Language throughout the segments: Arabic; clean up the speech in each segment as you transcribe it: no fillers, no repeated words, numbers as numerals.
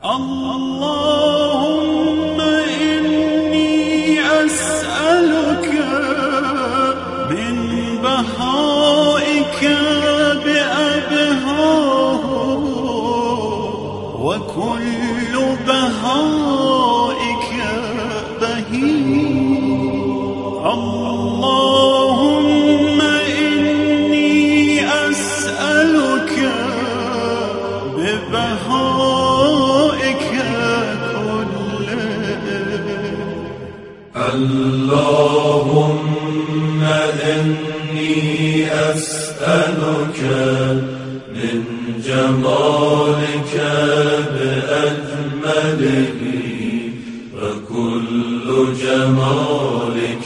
اللهم إني أسألك من بهائك بأبهاه، وكل بهائك بهي. اللهم إني أسألك ببهائك كله. اللهم إني أسألك من جمالك بأجمله، وكل جمالك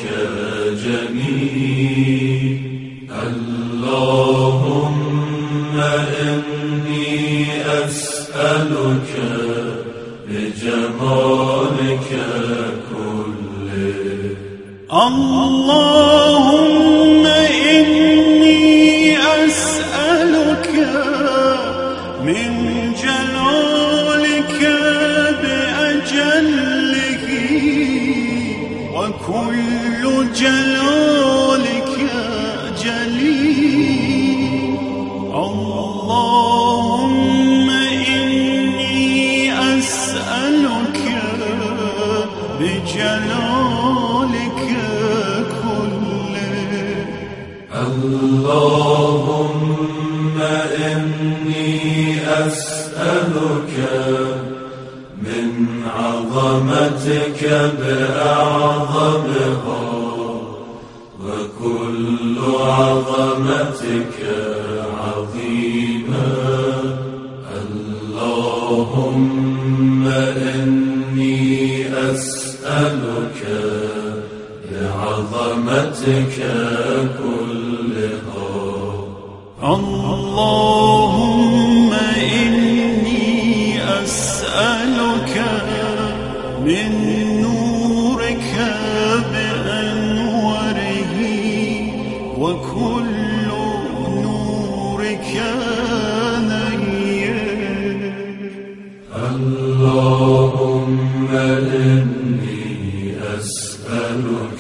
جميل. اللهم إني أسألك بجمالك كله. اللهم إني أسألك من جلالك بأجله، وكل جلالك جليل. اللهم إني أسألك بجلالك كله. اللهم إني أسألك من عظمتك بأعظمها، وكل عظمتك عظيمة. اللهم إني أسألك بعظمتك كلها. اللهم إني أسألك من نورك بأنوره، وكل نورك نير. اللهم إني أسألك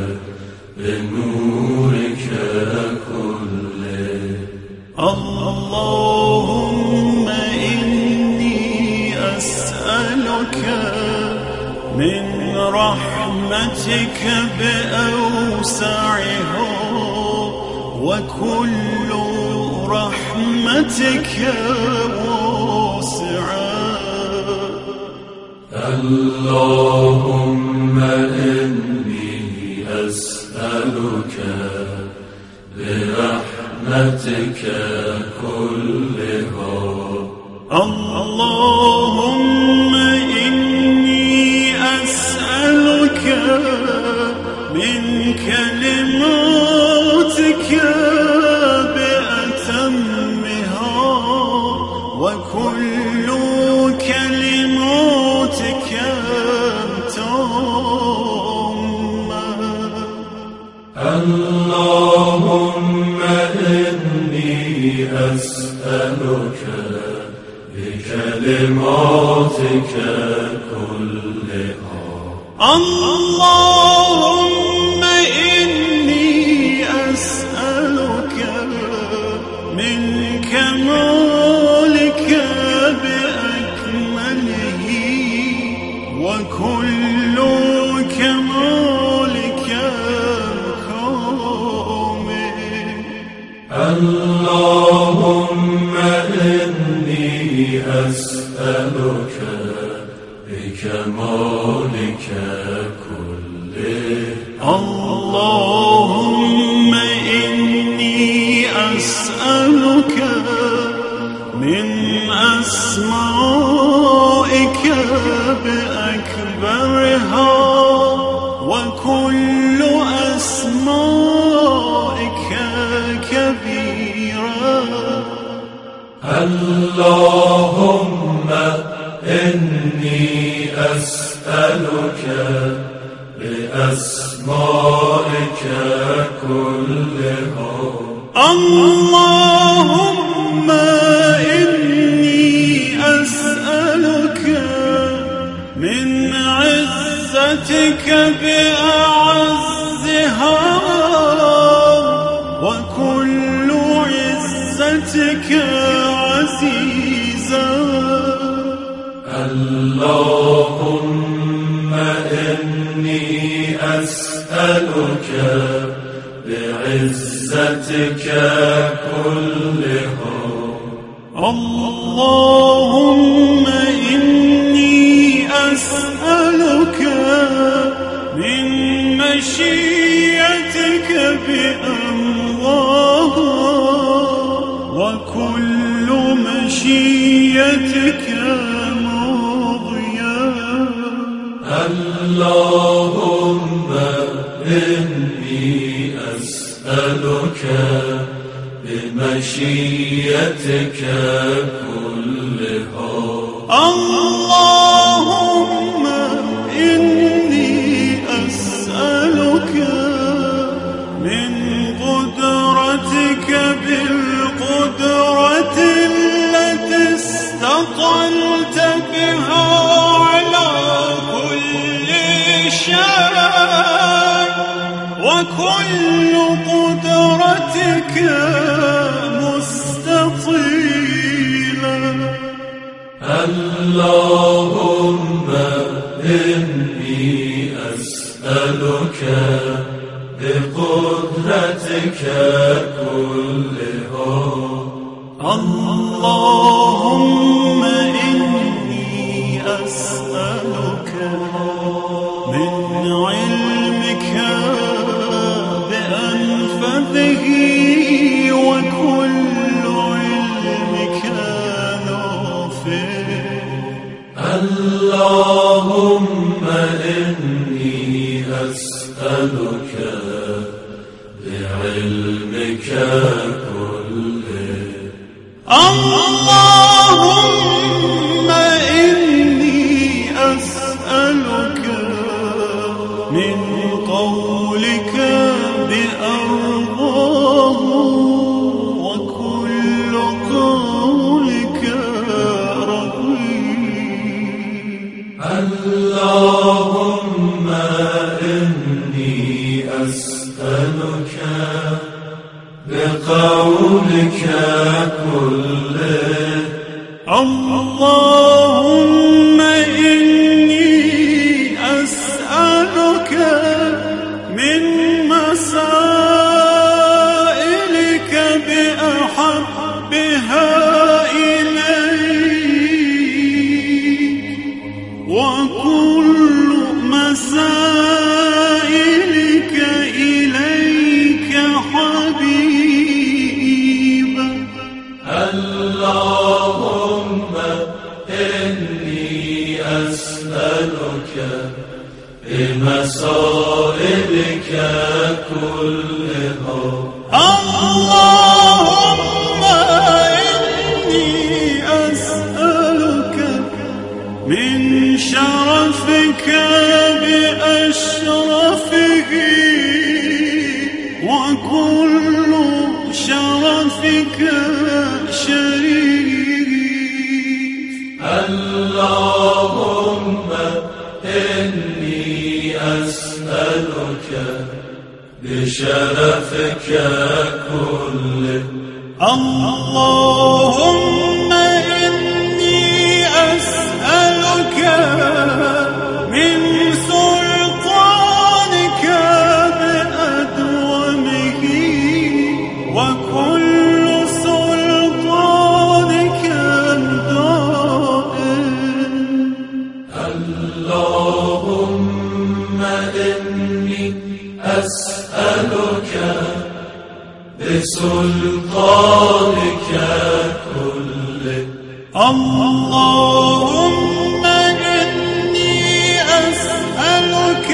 بنورك كله. اللهم إني أسألك من رحمتك بأوسعها، وكل رحمتك واسعة. اللهم إني أسألك برحمتك كلها. اللهم إني أسألك من كلماتك بأتمها، وكل كلماتك تامة. اللهم إني أسألك بكلماتك كلها. اللهم إني أسألك من كمالك بأكمله، وكل كمالك كامل. اللهم إني أسألك بكمالك كله. اللهم إني أسألك من أسمائك بأكبرها، وكل أسمائك كبيرة. اللهم إني أسألك بأسمائك كلها. اللهم إني أسألك بعزتك بأعزها وكل عزتك عزيزا. اللهم إني أسألك بعزتك كلها. اللهم إني أسألك من مشيئتك بأمرها وكل مشيئتك ماضية. اللهم إني أسألك بمشيئتك كلها. اللهم إني أسألك من قدرتك بالقدرة التي استطلت بها على كل شيء وكل قدرتك مستطيلا. اللهم إني أسألك بقدرتك كلها. اللهم إني أسألك من علمك بأنفذه وكل علمك نافع. اللهم إني أسألك بعلمك كله. اللهم إني أسألك من قولك بأرضاه وكل قولك رضيت. اللهم إني أسألك بقولك كله. اللهم إني أسألك من مسائلك بأحبها إليك وكل مسائلك إليك حبيبا. اللهم إني أسألك بمصائبك كلها. اللهم إني أسألك من شرفك بأشرفه وكل شرفك شريف. اللهم إني أسألك بشرفك كله. اللهم إني أسألك من سلطانك بأدومه وكل سلطانك دائم. اللهم إني أسألك بسلطانك كله. اللهم إني أسألك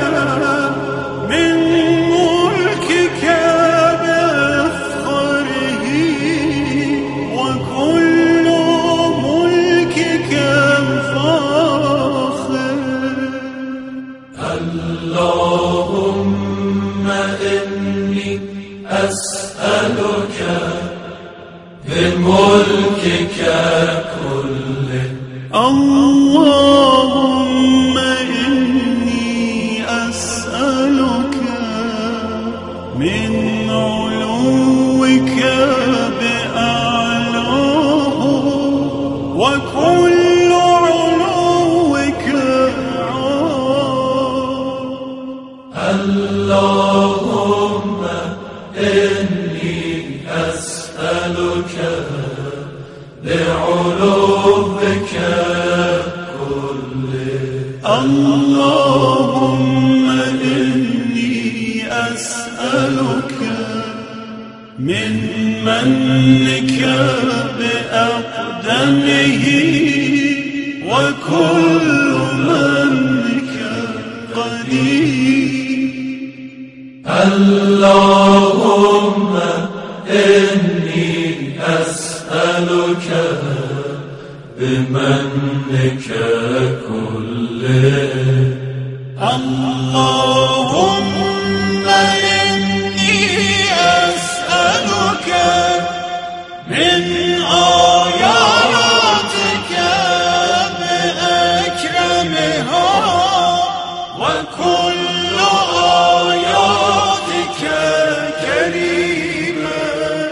من ملكك بأفخره وكل ملكك فاخر. اللهم إني أسألك بملكك كله. اللهم إني وكل علوك اللهم إني أسألك بعلوك كله. اللهم إني أسألك من منك بأقدمه وكل منك قدير. اللهم إني أسألك بمنك كله. اللهم إني أسألك من آياتك بأكرمها وكل آياتك كريمة.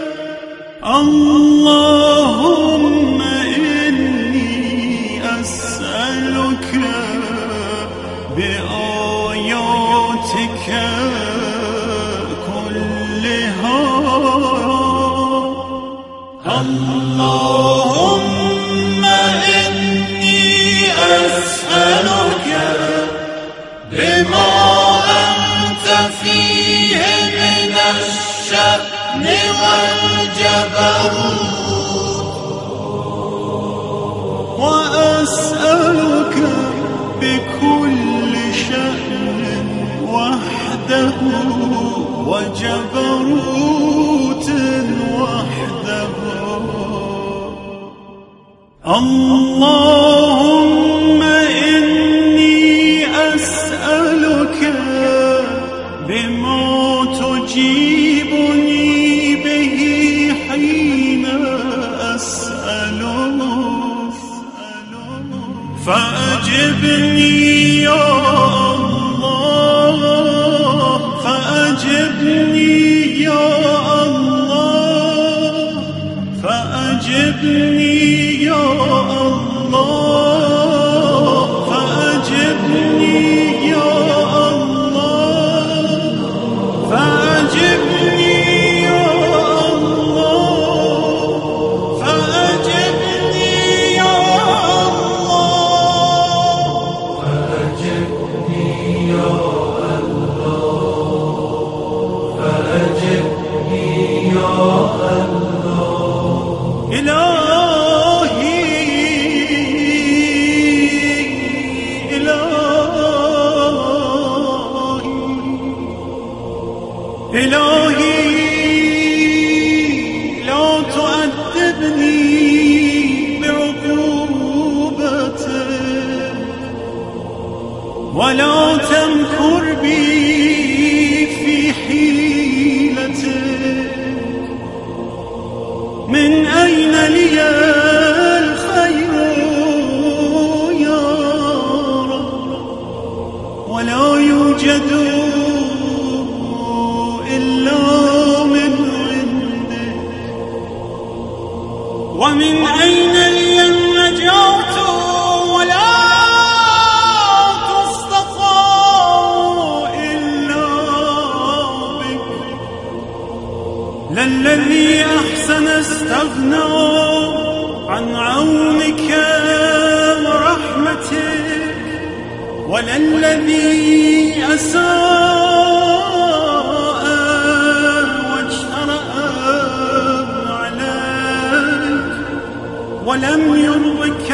اللهم إني أسألك بآياتك كلها. اللهم إني أسألك بما أنت فيه من الشأن والجبروت، وأسألك بكل شأن وحده وجبروت وحده. اللهم إني أسألك بما تجيبني به حين أسألك، فأجبني يا الله، فأجبني يا الله، فأجبني يا الله، فأجبني يا الله، فأجبني يا الله، فأجبني يا الله، فأجبني يا الله، فأجبني يا الله. إلهي إلهي إلهي لا تؤدبني بعقوبتك ولا تمكر بي في حيلتك. من أين لي الخير يا رب؟ ولا يوجد إلا من عندك. ومن أين لي النجاة ولا تستطاع إلا بك. للذي أحسن استغنى عن عونك ورحمتك، وللذي أساء واجترأ عليك ولم يرضك